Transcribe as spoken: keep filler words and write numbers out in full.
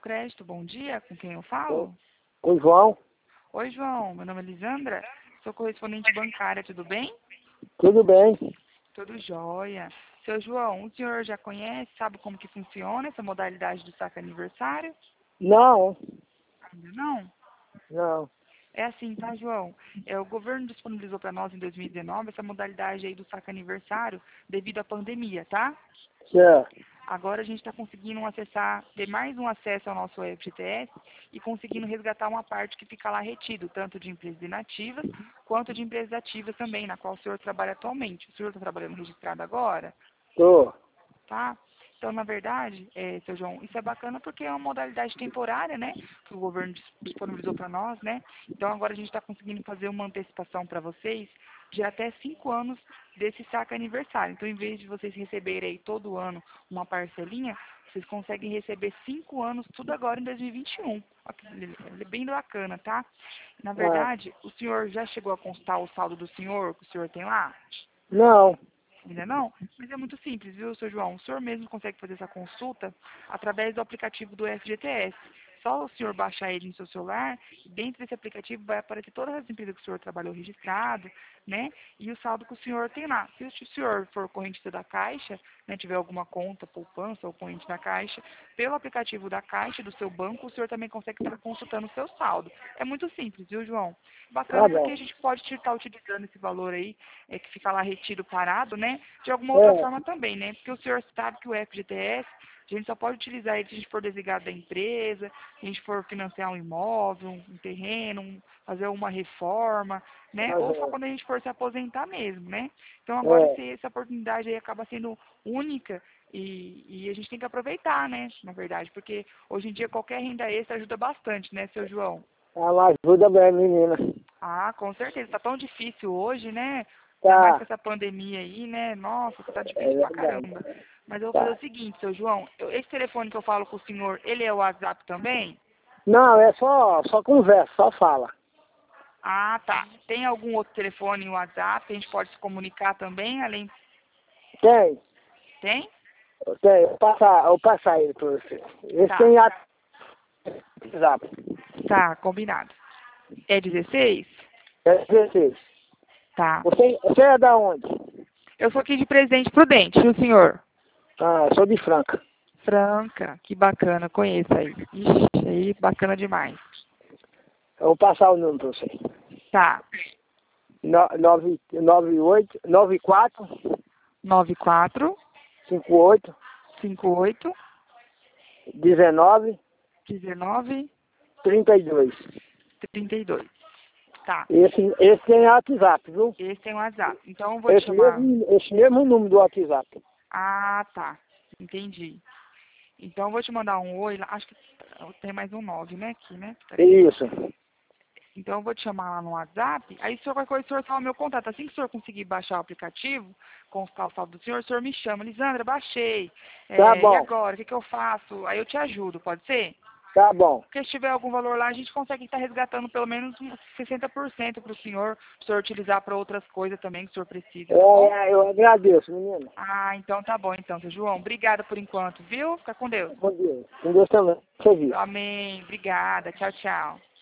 Crédito, bom dia, com quem eu falo? Com o João, Oi, João, meu nome é Lisandra, sou correspondente bancária, tudo bem? tudo bem? Tudo jóia. Seu João, o senhor já conhece, sabe como que funciona essa modalidade do saque aniversário? Não, Ainda não? não. É assim, tá, João? É, o governo disponibilizou para nós em dois mil e dezenove essa modalidade aí do saque aniversário devido à pandemia, tá? Certo. Agora a gente está conseguindo acessar, ter mais um acesso ao nosso F G T S e conseguindo resgatar uma parte que fica lá retido, tanto de empresas inativas quanto de empresas ativas também, na qual o senhor trabalha atualmente. O senhor está trabalhando registrado agora, Tô. tá? Então, na verdade, é, seu João, isso é bacana porque é uma modalidade temporária, né? Que o governo dis- disponibilizou para nós, né? Então, agora a gente está conseguindo fazer uma antecipação para vocês de até cinco anos desse saque aniversário. Então, em vez de vocês receberem aí todo ano uma parcelinha, vocês conseguem receber cinco anos tudo agora em dois mil e vinte e um. Olha que ele- ele é bem bacana, tá? Na Ah, verdade, o senhor já chegou a constar o saldo do senhor, que o senhor tem lá? não. Ainda não? Mas é muito simples, viu, seu João? O senhor mesmo consegue fazer essa consulta através do aplicativo do F G T S. Só o senhor baixar ele no seu celular, e dentro desse aplicativo vai aparecer todas as empresas que o senhor trabalhou registrado, né? E o saldo que o senhor tem lá. Se o senhor for correntista da Caixa, né, tiver alguma conta, poupança ou corrente da Caixa, pelo aplicativo da Caixa, do seu banco, o senhor também consegue estar consultando o seu saldo. É muito simples, viu, João? Tá Bacana porque bom. a gente pode estar utilizando esse valor aí, é, que fica lá retido, parado, né? De alguma outra É, forma também, né? Porque o senhor sabe que o F G T S, a gente só pode utilizar ele se a gente for desligado da empresa, se a gente for financiar um imóvel, um terreno, um- fazer uma reforma, né? Ou só aham. quando a gente for se aposentar mesmo, né? Então agora É, esse- essa oportunidade aí acaba sendo única e, e a gente tem que aproveitar, né? Na verdade, porque hoje em dia qualquer renda extra ajuda bastante, né, seu João? ela ajuda bem, menina. Ah, com certeza. Tá tão difícil hoje, né? Ainda mais com Tá, essa pandemia aí, né? Nossa, tá é difícil pra verdade. caramba. Mas eu vou fazer Tá. o seguinte, seu João. eu- esse telefone que eu falo com o senhor, ele é o WhatsApp também? Não, é só, só conversa, só fala. Ah, tá. Tem algum outro telefone em WhatsApp que a gente pode se comunicar também? Além. Tem, Tem? tem. Eu passar, eu passar ele pra você. Esse Tá. tem WhatsApp. Tá, combinado. É dezesseis? É dezesseis. Tá. Você, você é da onde? Eu sou aqui de Presidente Prudente, e o senhor? Ah, eu sou de Franca. Franca, que bacana, conheço aí. Ixi, aí, bacana demais. Eu vou passar o número pra você. Tá. No- Nove, nove, oito, nove, quatro, Nove quatro cinco, oito, cinco oito dezenove, dezenove trinta e dois. trinta e dois. Tá. Esse, esse tem WhatsApp, viu? Esse tem o WhatsApp. Então eu vou te Esse chamar. mesmo, esse mesmo número do WhatsApp. Ah, tá. Entendi. Então eu vou te mandar um oi lá. Acho que tem mais um nove, né? Aqui, né? Peraí. Isso. Então eu vou te chamar lá no WhatsApp. Aí se o senhor qualquer coisa, o senhor fala o meu contato. Assim que o senhor conseguir baixar o aplicativo, constar o saldo do senhor, o senhor me chama. Lisandra, baixei. Tá É, e bom, agora? O que, que eu faço? Aí eu te ajudo, pode ser? tá bom. Porque se tiver algum valor lá, a gente consegue estar resgatando pelo menos uns sessenta por cento para o senhor, para o senhor utilizar para outras coisas também que o senhor precisa, tá bom? É, eu agradeço, menino. Ah, então tá bom, então, seu João. Obrigada por enquanto, viu? Fica com Deus. Com Deus. Com Deus também. Você viu. Amém. Obrigada. Tchau, tchau.